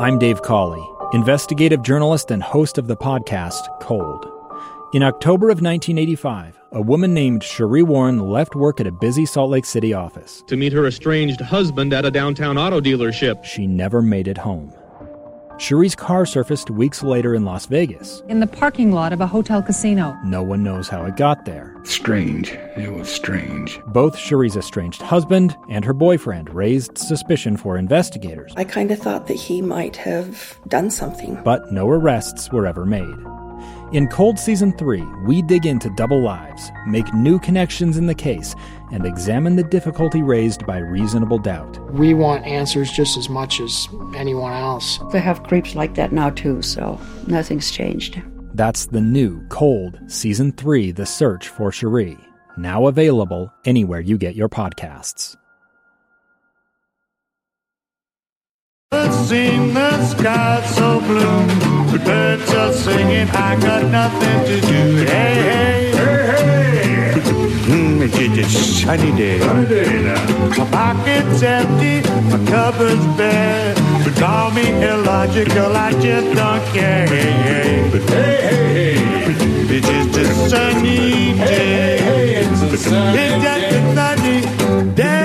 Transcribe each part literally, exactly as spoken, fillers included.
I'm Dave Cawley, investigative journalist and host of the podcast Cold. In October of nineteen eighty-five, a woman named Cherie Warren left work at a busy Salt Lake City office to meet her estranged husband at a downtown auto dealership. She never made it home. Cherie's car surfaced weeks later in Las Vegas. In the parking lot of a hotel casino. No one knows how it got there. Strange. It was strange. Both Cherie's estranged husband and her boyfriend raised suspicion for investigators. I kind of thought that he might have done something. But no arrests were ever made. In Cold Season three, we dig into double lives, make new connections in the case, and examine the difficulty raised by reasonable doubt. We want answers just as much as anyone else. They have creeps like that now too, so nothing's changed. That's the new Cold Season three, The Search for Cherie, now available anywhere you get your podcasts. Seen the sky so blue, the birds are singing, I got nothing to do. Hey, hey, hey, hey. Mm, it's just a sunny day. Sunny day now. My pocket's empty, my cupboard's bare. But call me illogical, I just don't care. Hey, hey, hey, hey, hey. It's just a sunny day. Hey, hey, it's a sunny day. It's just a sunny day.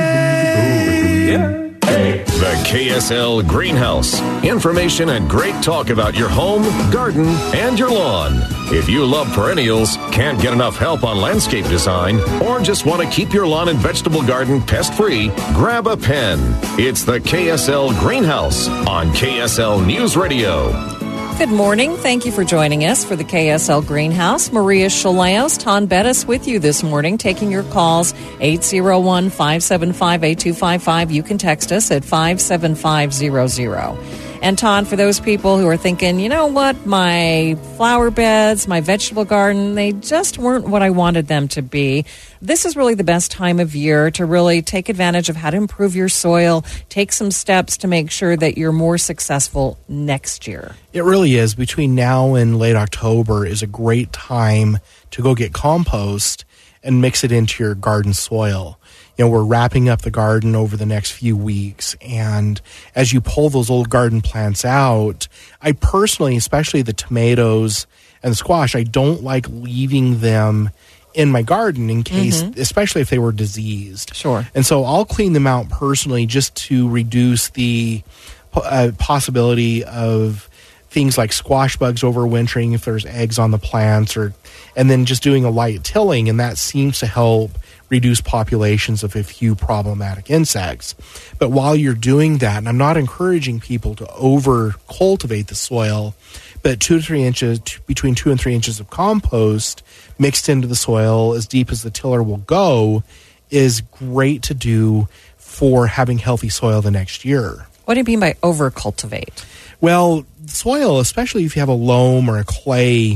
Ooh, yeah. The K S L Greenhouse. Information and great talk about your home, garden, and your lawn. If you love perennials, can't get enough help on landscape design, or just want to keep your lawn and vegetable garden pest-free, grab a pen. It's the K S L Greenhouse on K S L News Radio. Good morning. Thank you for joining us for the K S L Greenhouse. Maria Chaleos, Ton Bettis with you this morning, taking your calls, eight oh one, five seven five, eight two five five. You can text us at five seven five zero zero. And Ton, for those people who are thinking, you know what, my flower beds, my vegetable garden, they just weren't what I wanted them to be. This is really the best time of year to really take advantage of how to improve your soil, take some steps to make sure that you're more successful next year. It really is. Between now and late October is a great time to go get compost and mix it into your garden soil. You know, we're wrapping up the garden over the next few weeks, and as you pull those old garden plants out, I personally, especially the tomatoes and the squash, I don't like leaving them in my garden in case, mm-hmm. especially if they were diseased. Sure. And so I'll clean them out personally just to reduce the uh, possibility of things like squash bugs overwintering if there's eggs on the plants, or and then just doing a light tilling, and that seems to help reduce populations of a few problematic insects. But while you're doing that, and I'm not encouraging people to over cultivate the soil, but two to three inches, between two and three inches of compost mixed into the soil as deep as the tiller will go is great to do for having healthy soil the next year. What do you mean by over cultivate? Well, soil, especially if you have a loam or a clay,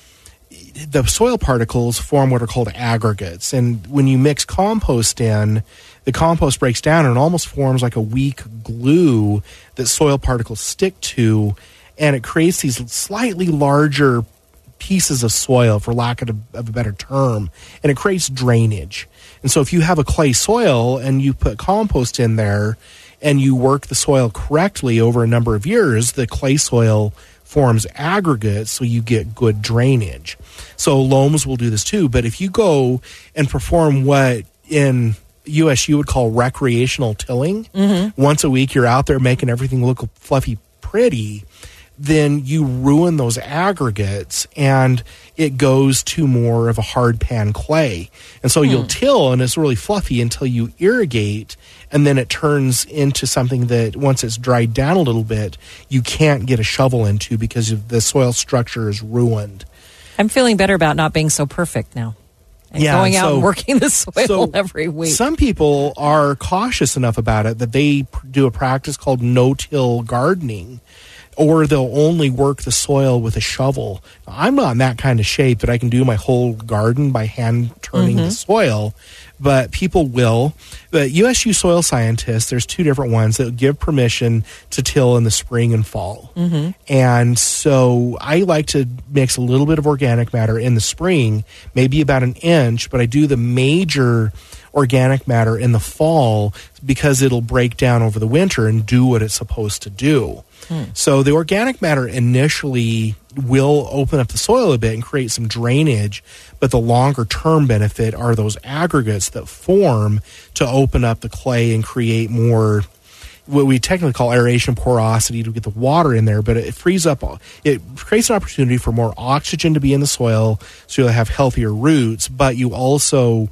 the soil particles form what are called aggregates. And when you mix compost in, the compost breaks down and almost forms like a weak glue that soil particles stick to, and it creates these slightly larger pieces of soil, for lack of a, of a better term, and it creates drainage. And so if you have a clay soil and you put compost in there and you work the soil correctly over a number of years, the clay soil forms aggregates, so you get good drainage. So loams will do this too, but if you go and perform what in U S U would call recreational tilling, mm-hmm. once a week you're out there making everything look fluffy pretty, then you ruin those aggregates and it goes to more of a hard pan clay. And so hmm. you'll till and it's really fluffy until you irrigate, and then it turns into something that once it's dried down a little bit, you can't get a shovel into because the soil structure is ruined. I'm feeling better about not being so perfect now. And yeah, going out so, and working the soil so every week. Some people are cautious enough about it that they do a practice called no-till gardening, or they'll only work the soil with a shovel. I'm not in that kind of shape that I can do my whole garden by hand turning mm-hmm. the soil, but people will. The U S U soil scientists, there's two different ones that give permission to till in the spring and fall. Mm-hmm. And so I like to mix a little bit of organic matter in the spring, maybe about an inch, but I do the major organic matter in the fall because it'll break down over the winter and do what it's supposed to do. Hmm. So the organic matter initially will open up the soil a bit and create some drainage, but the longer term benefit are those aggregates that form to open up the clay and create more, what we technically call aeration porosity, to get the water in there, but it frees up, it creates an opportunity for more oxygen to be in the soil, so you'll have healthier roots, but you also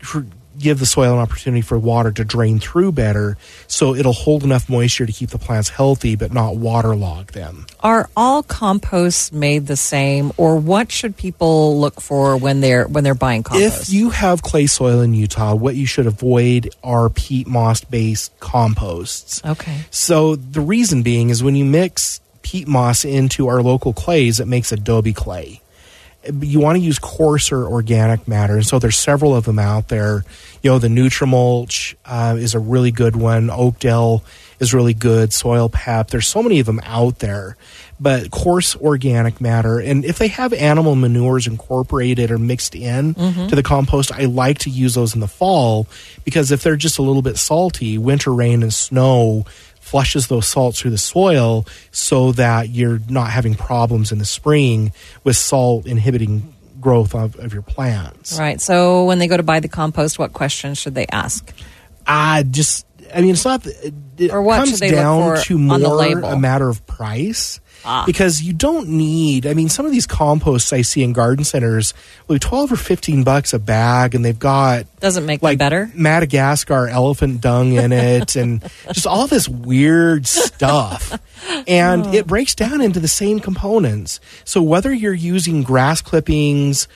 give the soil an opportunity for water to drain through better, so it'll hold enough moisture to keep the plants healthy but not waterlog them. Are all composts made the same, or what should people look for when they're when they're buying compost? If you have clay soil in Utah, what you should avoid are peat moss-based composts. Okay. So the reason being is when you mix peat moss into our local clays, it makes adobe clay. You want to use coarser organic matter, and so there's several of them out there. You know, the Nutrimulch uh, is a really good one. Oakdale is really good. Soil Pep. There's so many of them out there. But coarse organic matter, and if they have animal manures incorporated or mixed in mm-hmm. to the compost, I like to use those in the fall, because if they're just a little bit salty, winter rain and snow flushes those salts through the soil so that you're not having problems in the spring with salt inhibiting growth of, of your plants. Right. So when they go to buy the compost, what questions should they ask? Uh, just, I mean, it's not, it or what comes should they down look for to on the more label? A matter of price. Ah. Because you don't need, I mean, some of these composts I see in garden centers, like twelve or fifteen bucks a bag, and they've got, doesn't make like them better, Madagascar elephant dung in it, and just all this weird stuff. And oh. it breaks down into the same components. So whether you're using grass clippings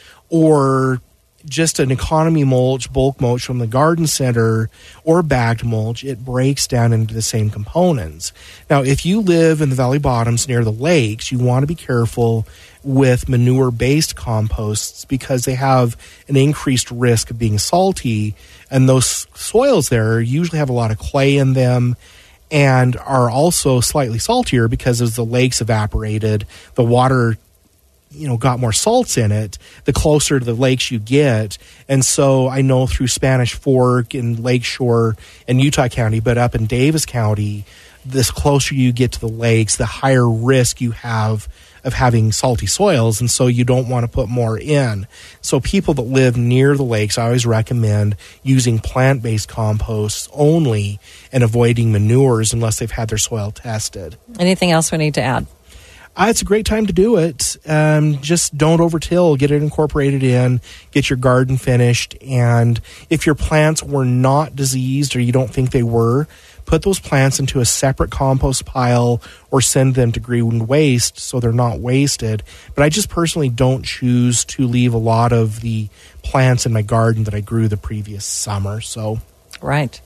or just an economy mulch, bulk mulch from the garden center, or bagged mulch, it breaks down into the same components. Now, if you live in the valley bottoms near the lakes, you want to be careful with manure-based composts because they have an increased risk of being salty, and those soils there usually have a lot of clay in them and are also slightly saltier because as the lakes evaporated, the water you know, got more salts in it, the closer to the lakes you get. And so I know through Spanish Fork and Lakeshore and Utah County, but up in Davis County, the closer you get to the lakes, the higher risk you have of having salty soils. And so you don't want to put more in. So people that live near the lakes, I always recommend using plant-based composts only and avoiding manures unless they've had their soil tested. Anything else we need to add? Uh, it's a great time to do it. Um, just don't overtill. Get it incorporated in. Get your garden finished. And if your plants were not diseased or you don't think they were, put those plants into a separate compost pile or send them to green waste so they're not wasted. But I just personally don't choose to leave a lot of the plants in my garden that I grew the previous summer. So, right.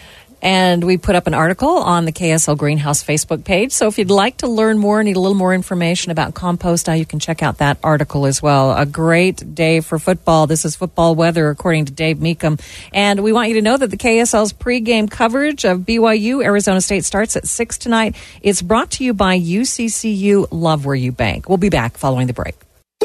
And we put up an article on the K S L Greenhouse Facebook page. So if you'd like to learn more, need a little more information about compost, now you can check out that article as well. A great day for football. This is football weather, according to Dave Meekum. And we want you to know that the K S L's pregame coverage of B Y U Arizona State starts at six tonight. It's brought to you by U C C U Love Where You Bank. We'll be back following the break.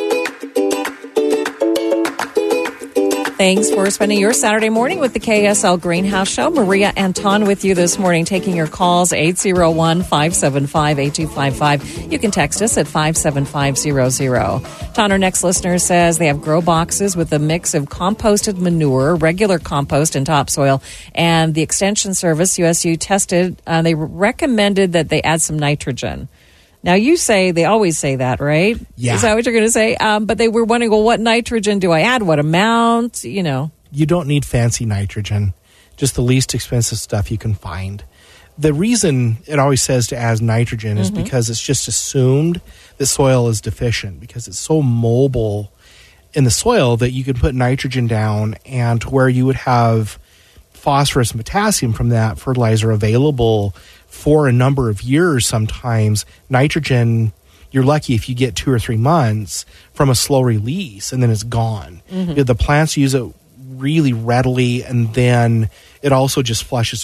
Thanks for spending your Saturday morning with the K S L Greenhouse Show. Maria Anton with you this morning, taking your calls, eight oh one, five seven five, eight two five five. You can text us at five seven five zero zero. Ton, our next listener, says they have grow boxes with a mix of composted manure, regular compost, and topsoil. And the Extension Service, U S U, tested, uh, they recommended that they add some nitrogen. Now, you say, they always say that, right? Yeah. Is that what you're going to say? Um, but they were wondering, well, what nitrogen do I add? What amount? You know. You don't need fancy nitrogen, just the least expensive stuff you can find. The reason it always says to add nitrogen is mm-hmm. because it's just assumed that soil is deficient because it's so mobile in the soil that you can put nitrogen down, and where you would have phosphorus and potassium from that fertilizer available for a number of years, sometimes nitrogen, you're lucky if you get two or three months from a slow release, and then it's gone. Mm-hmm. The plants use it really readily, and then it also just flushes.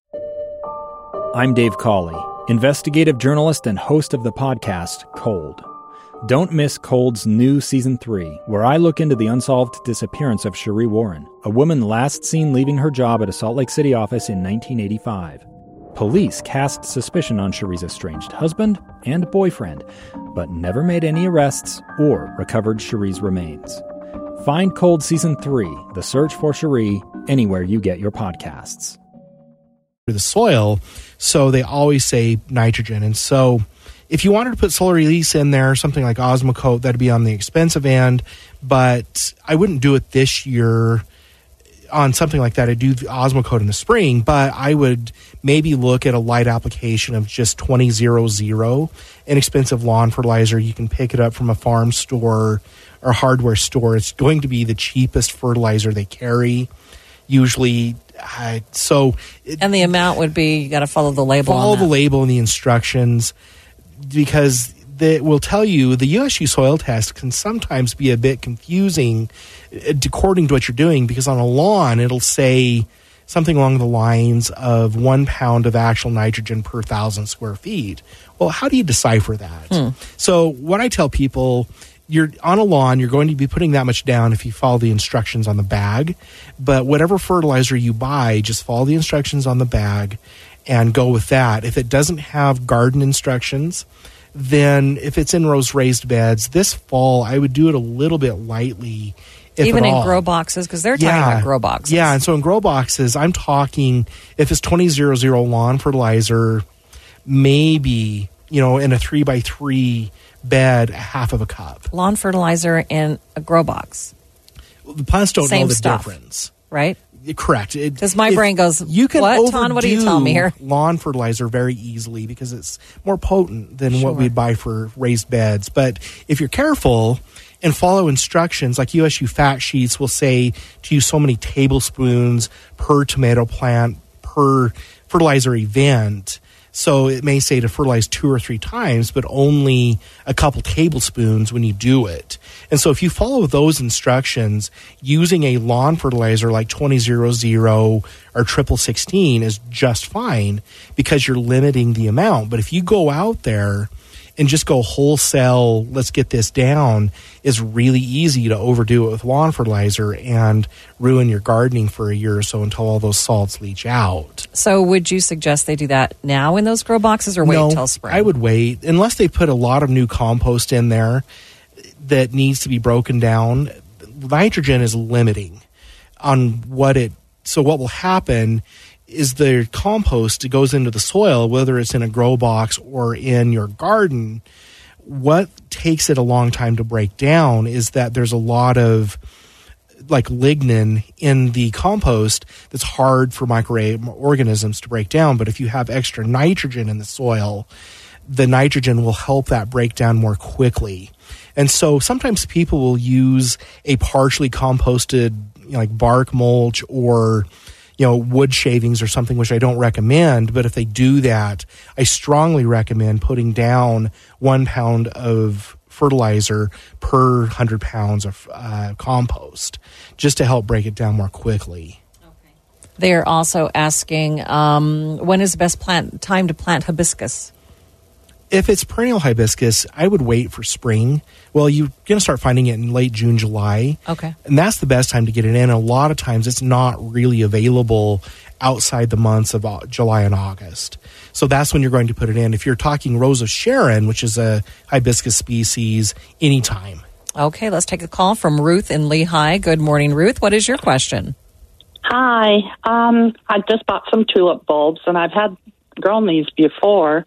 I'm Dave Cawley, investigative journalist and host of the podcast Cold. Don't miss Cold's new Season three, where I look into the unsolved disappearance of Cherie Warren, a woman last seen leaving her job at a Salt Lake City office in nineteen eighty-five. Police cast suspicion on Cherie's estranged husband and boyfriend, but never made any arrests or recovered Cherie's remains. Find Cold Season three, The Search for Cherie, anywhere you get your podcasts. The soil, so they always say nitrogen. And so if you wanted to put solar release in there, something like Osmocote, that'd be on the expensive end, but I wouldn't do it this year on something like that. I'd do the Osmocote in the spring, but I would maybe look at a light application of just twenty hundred, inexpensive lawn fertilizer. You can pick it up from a farm store or hardware store. It's going to be the cheapest fertilizer they carry, usually. Uh, so, it, and the amount would be, you got to follow the label. Follow on that. the label and the instructions, because they will tell you the U S U soil test can sometimes be a bit confusing according to what you're doing, because on a lawn it'll say something along the lines of one pound of actual nitrogen per thousand square feet. Well, how do you decipher that? Hmm. So what I tell people, you're on a lawn, you're going to be putting that much down if you follow the instructions on the bag. But whatever fertilizer you buy, just follow the instructions on the bag and go with that. If it doesn't have garden instructions, then if it's in those raised beds this fall, I would do it a little bit lightly. If Even in all. grow boxes, because they're yeah. talking about grow boxes. Yeah, and so in grow boxes, I'm talking, if it's twenty hundred lawn fertilizer, maybe, you know, in a three by three bed, a half of a cup. Lawn fertilizer in a grow box. The plants don't Same know the stuff, difference. Right? Correct. Because my brain goes, you can what, Ton? What are you telling me here? Lawn fertilizer very easily because it's more potent than Sure. what we'd buy for raised beds. But if you're careful and follow instructions, like U S U fact sheets will say to use so many tablespoons per tomato plant per fertilizer event. So it may say to fertilize two or three times, but only a couple tablespoons when you do it. And so if you follow those instructions, using a lawn fertilizer like twenty hundred or triple sixteen is just fine because you're limiting the amount. But if you go out there and just go wholesale, let's get this down, is really easy to overdo it with lawn fertilizer and ruin your gardening for a year or so until all those salts leach out. So would you suggest they do that now in those grow boxes or wait no, till spring? I would wait. Unless they put a lot of new compost in there that needs to be broken down, nitrogen is limiting on what it... So what will happen is the compost that goes into the soil, whether it's in a grow box or in your garden, what takes it a long time to break down is that there's a lot of like lignin in the compost that's hard for microorganisms to break down. But if you have extra nitrogen in the soil, the nitrogen will help that break down more quickly. And so sometimes people will use a partially composted, you know, like bark mulch or you know, wood shavings or something, which I don't recommend. But if they do that, I strongly recommend putting down one pound of fertilizer per one hundred pounds of uh, compost, just to help break it down more quickly. Okay. They're also asking, um, when is the best plant time to plant hibiscus? If it's perennial hibiscus, I would wait for spring. Well, you're going to start finding it in late June, July. Okay. And that's the best time to get it in. A lot of times it's not really available outside the months of July and August. So that's when you're going to put it in. If you're talking Rose of Sharon, which is a hibiscus species, anytime. Okay, let's take a call from Ruth in Lehigh. Good morning, Ruth. What is your question? Hi. Um, I just bought some tulip bulbs, and I've had grown these before.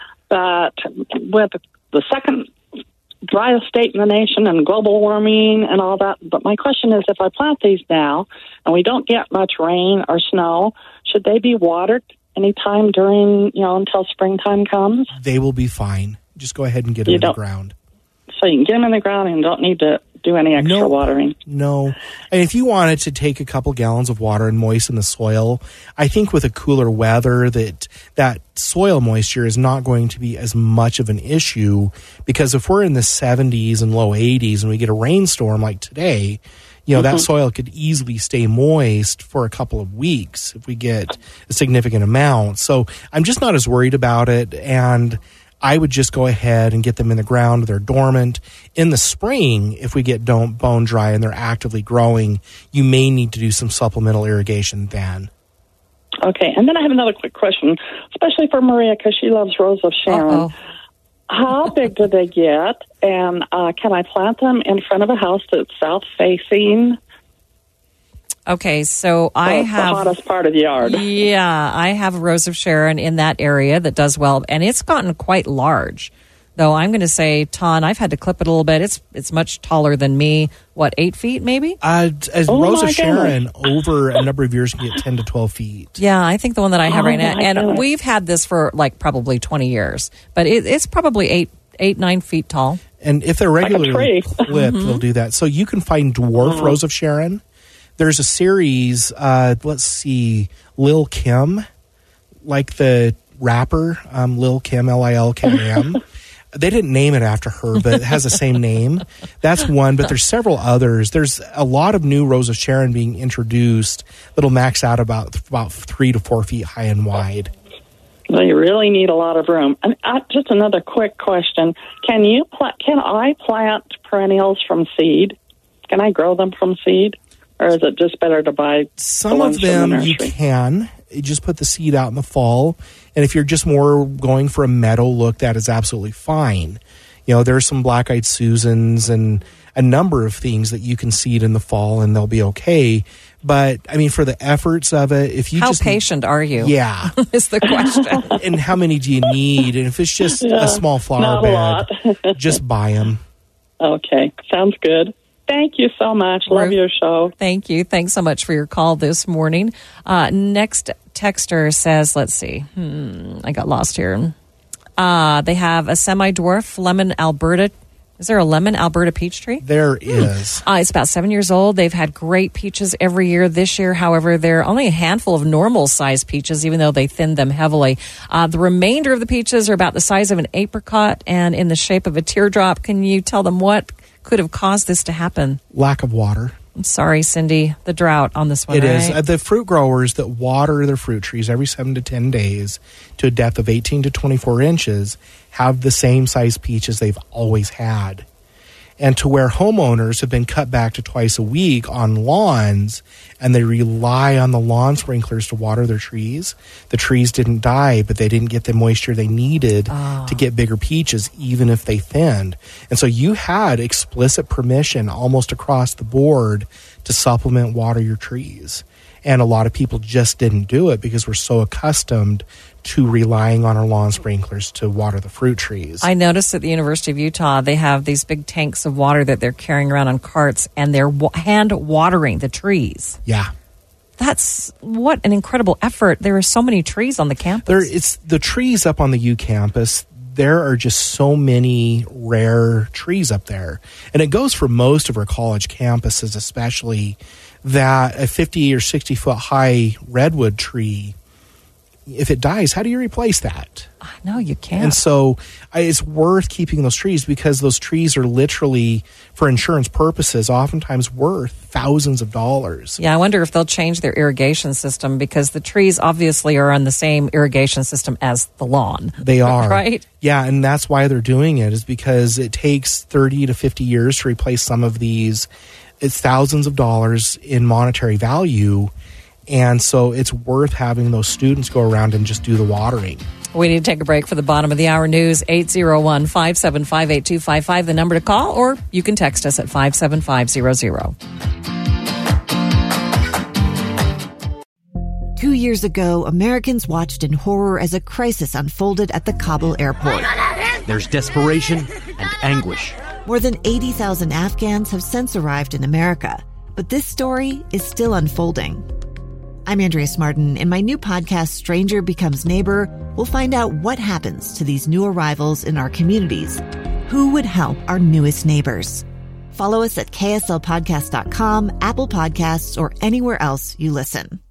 But with the second driest state in the nation and global warming and all that, but my question is, if I plant these now and we don't get much rain or snow, should they be watered anytime during, you know, until springtime comes? They will be fine. Just go ahead and get them in the ground. So you can get them in the ground and don't need to do any extra no, watering. No. And if you wanted to take a couple gallons of water and moisten the soil, I think with a cooler weather that that soil moisture is not going to be as much of an issue, because if we're in the seventies and low eighties and we get a rainstorm like today, you know, mm-hmm. that soil could easily stay moist for a couple of weeks if we get a significant amount. So I'm just not as worried about it. And I would just go ahead and get them in the ground. They're dormant. In the spring, if we get don't, bone dry and they're actively growing, you may need to do some supplemental irrigation then. Okay, and then I have another quick question, especially for Maria, because she loves Rose of Sharon. Uh-oh. How big do they get, and uh, can I plant them in front of a house that's south-facing? Okay, so I Well, have... the hottest part of the yard. Yeah, I have a Rose of Sharon in that area that does well, and it's gotten quite large. Though I'm going to say, Ton, I've had to clip it a little bit. It's it's much taller than me. What, eight feet maybe? Uh, as Oh, Rose my of Sharon, goodness. over a number of years, can get ten to twelve feet. Yeah, I think the one that I have Oh, right now, my and goodness. we've had this for like probably twenty years, but it, it's probably eight, eight, nine feet tall. And if they're Like a regularly tree. clipped, Mm-hmm. they'll do that. So you can find dwarf Oh. Rose of Sharon. There's a series, uh, let's see, Lil Kim, like the rapper, um, Lil Kim, L I L K M. They didn't name it after her, but it has the same name. That's one, but there's several others. There's a lot of new Rose of Sharon being introduced that'll max out about about three to four feet high and wide. Well, you really need a lot of room. And uh, just another quick question: Can you pla- can I plant perennials from seed? Can I grow them from seed, or is it just better to buy Some the of ones from the them you nursery? can. You just put the seed out in the fall. And if you're just more going for a meadow look, that is absolutely fine. You know, there's some black-eyed Susans and a number of things that you can seed in the fall and they'll be okay. But, I mean, for the efforts of it, if you How just... patient are you? Yeah. is the question. And how many do you need? And if it's just Yeah, a small flower not a bed, lot. just buy them. Okay, sounds good. Thank you so much. Love Ruth. your show. Thank you. Thanks so much for your call this morning. Uh, next texter says, let's see. Hmm, I got lost here. Uh, they have a semi-dwarf lemon Alberta. Is there a lemon Alberta peach tree? There is. Uh, it's about seven years old. They've had great peaches every year. This year, however, there are only a handful of normal-sized peaches, even though they thinned them heavily. Uh, the remainder of the peaches are about the size of an apricot and in the shape of a teardrop. Can you tell them what could have caused this to happen? Lack of water. I'm sorry, Cindy. The drought on this one, It is. right? Uh, the fruit growers that water their fruit trees every seven to ten days to a depth of eighteen to twenty-four inches have the same size peaches they've always had. And to where homeowners have been cut back to twice a week on lawns and they rely on the lawn sprinklers to water their trees, the trees didn't die, but they didn't get the moisture they needed Oh. to get bigger peaches, even if they thinned. And so you had explicit permission almost across the board to supplement water your trees. And a lot of people just didn't do it because we're so accustomed to relying on our lawn sprinklers to water the fruit trees. I noticed at the University of Utah, they have these big tanks of water that they're carrying around on carts, and they're wa- hand watering the trees. Yeah. That's what an incredible effort. There are so many trees on the campus. There, it's the trees up on the U campus. There are just so many rare trees up there. And it goes for most of our college campuses, especially that a fifty or sixty foot high redwood tree, if it dies, how do you replace that? No, you can't. And so I, it's worth keeping those trees because those trees are literally, for insurance purposes, oftentimes worth thousands of dollars. Yeah, I wonder if they'll change their irrigation system because the trees obviously are on the same irrigation system as the lawn. They are. Right? Yeah, and that's why they're doing it, is because it takes thirty to fifty years to replace some of these. It's thousands of dollars in monetary value. And so it's worth having those students go around and just do the watering. We need to take a break for the bottom of the hour news. eight oh one, five seven five, eight two five five, the number to call, or you can text us at five seven five zero zero. Two years ago, Americans watched in horror as a crisis unfolded at the Kabul airport. There's desperation and anguish. More than eighty thousand Afghans have since arrived in America, but this story is still unfolding. I'm Andrea Smartin. In my new podcast, Stranger Becomes Neighbor, we'll find out what happens to these new arrivals in our communities. Who would help our newest neighbors? Follow us at K S L podcast dot com, Apple Podcasts, or anywhere else you listen.